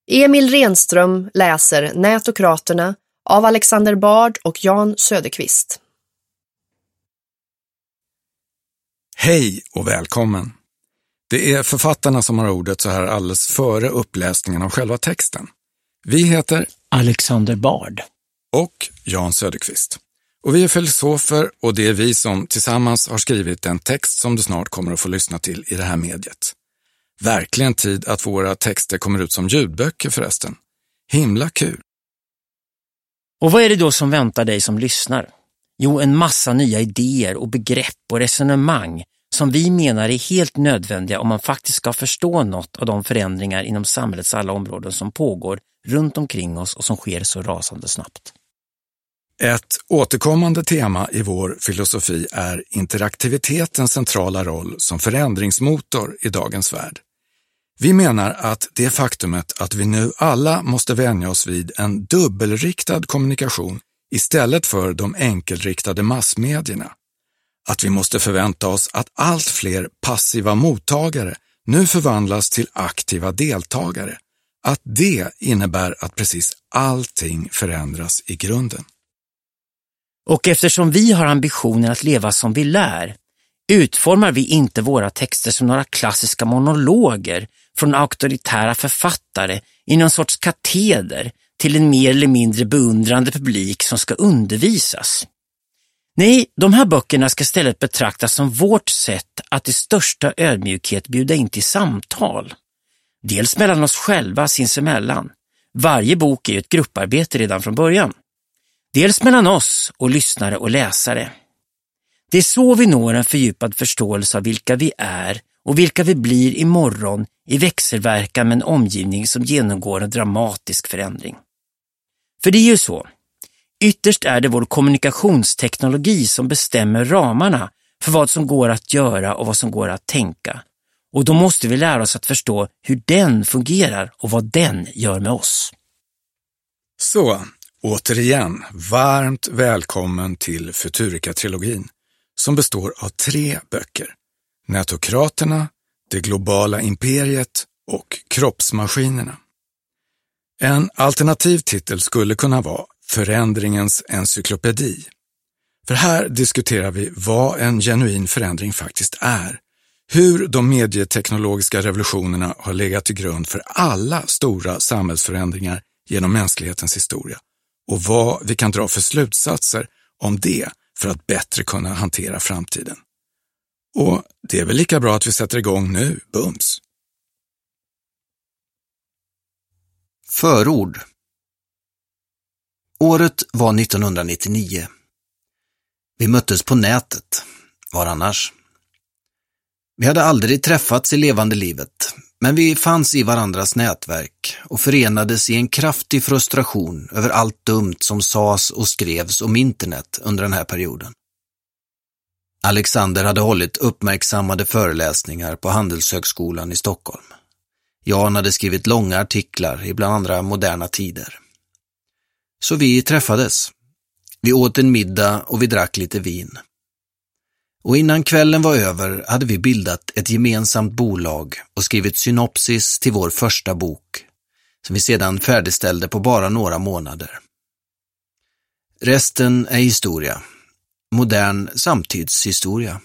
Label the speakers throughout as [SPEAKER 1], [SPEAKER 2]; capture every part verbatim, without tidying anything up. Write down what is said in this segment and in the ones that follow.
[SPEAKER 1] Emil Renström läser Nätokraterna av Alexander Bard och Jan Söderqvist.
[SPEAKER 2] Hej och välkommen! Det är författarna som har ordet så här alldeles före uppläsningen av själva texten. Vi heter
[SPEAKER 3] Alexander Bard
[SPEAKER 2] och Jan Söderqvist. Och vi är filosofer och det är vi som tillsammans har skrivit en text som du snart kommer att få lyssna till i det här mediet. Verkligen tid att våra texter kommer ut som ljudböcker förresten. Himla kul!
[SPEAKER 3] Och vad är det då som väntar dig som lyssnar? Jo, en massa nya idéer och begrepp och resonemang som vi menar är helt nödvändiga om man faktiskt ska förstå något av de förändringar inom samhällets alla områden som pågår runt omkring oss och som sker så rasande snabbt.
[SPEAKER 2] Ett återkommande tema i vår filosofi är interaktivitetens centrala roll som förändringsmotor i dagens värld. Vi menar att det faktumet att vi nu alla måste vänja oss vid en dubbelriktad kommunikation istället för de enkelriktade massmedierna. Att vi måste förvänta oss att allt fler passiva mottagare nu förvandlas till aktiva deltagare. Att det innebär att precis allting förändras i grunden.
[SPEAKER 3] Och eftersom vi har ambitionen att leva som vi lär, utformar vi inte våra texter som några klassiska monologer från auktoritära författare i någon sorts kateder till en mer eller mindre beundrande publik som ska undervisas. Nej, de här böckerna ska istället betraktas som vårt sätt att i största ödmjukhet bjuda in till samtal. Dels mellan oss själva sinsemellan. Varje bok är ju ett grupparbete redan från början. Dels mellan oss och lyssnare och läsare. Det är så vi når en fördjupad förståelse av vilka vi är och vilka vi blir imorgon i växelverkan med en omgivning som genomgår en dramatisk förändring. För det är ju så. Ytterst är det vår kommunikationsteknologi som bestämmer ramarna för vad som går att göra och vad som går att tänka. Och då måste vi lära oss att förstå hur den fungerar och vad den gör med oss.
[SPEAKER 2] Så, återigen, varmt välkommen till Futurika-trilogin som består av tre böcker. Nätokraterna, Det globala imperiet och Kroppsmaskinerna. En alternativ titel skulle kunna vara Förändringens encyklopedi. För här diskuterar vi vad en genuin förändring faktiskt är. Hur de medieteknologiska revolutionerna har legat till grund för alla stora samhällsförändringar genom mänsklighetens historia. Och vad vi kan dra för slutsatser om det för att bättre kunna hantera framtiden. Och det är väl lika bra att vi sätter igång nu, bums.
[SPEAKER 4] Förord. Året var nittonhundranittionio. Vi möttes på nätet. Var annars? Vi hade aldrig träffats i levande livet, men vi fanns i varandras nätverk och förenades i en kraftig frustration över allt dumt som sades och skrevs om internet under den här perioden. Alexander hade hållit uppmärksammade föreläsningar på Handelshögskolan i Stockholm. Jan hade skrivit långa artiklar i bland andra Moderna Tider. Så vi träffades. Vi åt en middag och vi drack lite vin. Och innan kvällen var över hade vi bildat ett gemensamt bolag och skrivit synopsis till vår första bok, som vi sedan färdigställde på bara några månader. Resten är historia. Modern samtidshistoria.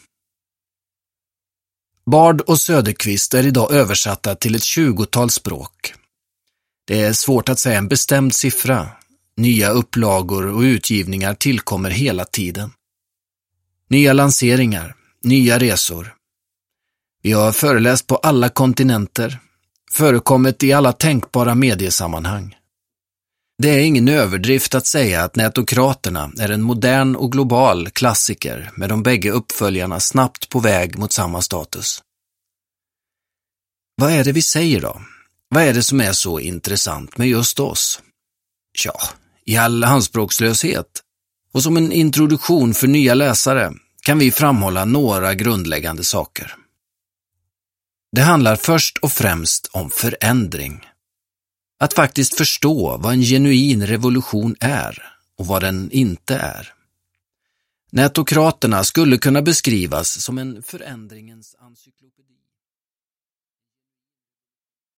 [SPEAKER 4] Bard och Söderqvist är idag översatta till ett tjugotal språk. Det är svårt att säga en bestämd siffra. Nya upplagor och utgivningar tillkommer hela tiden. Nya lanseringar, nya resor. Vi har föreläst på alla kontinenter, förekommit i alla tänkbara mediesammanhang. Det är ingen överdrift att säga att Nätokraterna är en modern och global klassiker med de bägge uppföljarna snabbt på väg mot samma status. Vad är det vi säger då? Vad är det som är så intressant med just oss? Ja, i all anspråkslöshet och som en introduktion för nya läsare kan vi framhålla några grundläggande saker. Det handlar först och främst om förändring. Att faktiskt förstå vad en genuin revolution är och vad den inte är. Nätokraterna skulle kunna beskrivas som en förändringens encyklopedi.